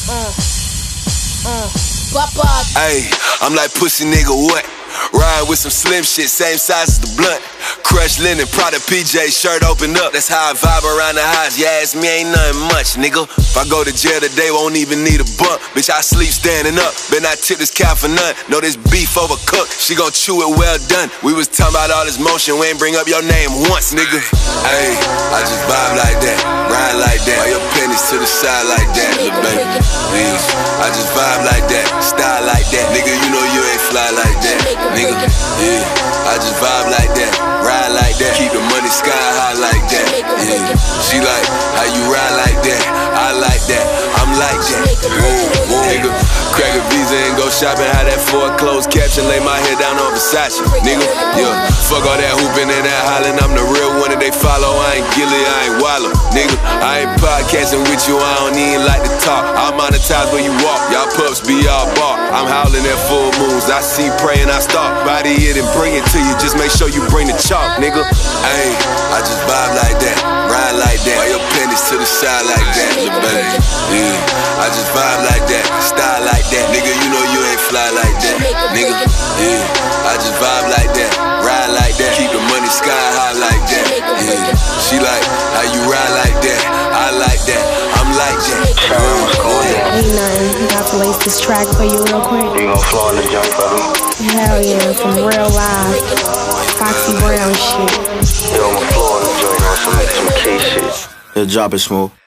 Ayy, I'm like pussy nigga, what? Riding with some slim shit, same size as the blunt. Crushed linen, Prada PJ, shirt open up. That's how I vibe around the house. You ask me, ain't nothing much, nigga. If I go to jail today, won't even need a bump. Bitch, I sleep standing up. Bet not tip this cow for none. Know this beef overcooked. She gon' chew it well done. We was talking about all this motion. We ain't bring up your name once, nigga. Ayy, I just vibe like that, ride like that. All your pennies to the side like that, little baby. Please, I just vibe like that, style like that. Nigga, you know you ain't fly like that, nigga. Yeah, I just vibe like that, ride like that. Keep the money sky high like that. Yeah, she like how you ride like that. I like that, I'm like that. Whoa, nigga. Crack a visa and go shopping. Have that Ford closed caption. Lay my head down on Versace, nigga. Yeah, fuck all that hooping and that hollering. I'm the real one that they follow. I ain't Gilly, I ain't Wallow, nigga. I ain't podcasting with you. I don't even like to talk. I monetize where you walk. Y'all pups be all bark. I'm howling at full moons. I see prey and I stalk. Body it and bring it to you. Just make sure you bring the chalk, nigga. Ayy, I just vibe like that, ride like that. All your pennies to the side like that, little baby. Yeah, I just vibe like that, style like that. Nigga, you know you ain't fly like that, nigga. Yeah, I just vibe like that, ride like that. Keep the money sky high like that. Yeah, she like how you ride like that. I like that, I'm like that. Ain't nothing. Got to lace this track for you real quick. You gon' flow in the junk for me? Hell yeah, from real live. Foxy Brown shit. Yo, I'ma flow in the joint on some K shit. Yo, drop it, Smooth.